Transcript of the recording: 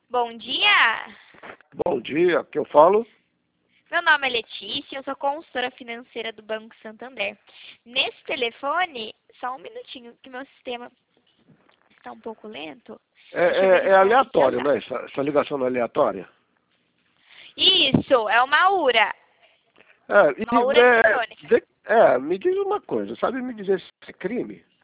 Bom dia! Bom dia, que eu falo? Meu nome é Letícia, eu sou consultora financeira do Banco Santander. Nesse telefone, só um minutinho que meu sistema está um pouco lento. Deixa eu É verificar aqui se já aleatório, tá. né? Essa ligação não é aleatória? Isso, é uma URA. É, Uma URA eletrônica. me diz uma coisa, sabe me dizer se é crime?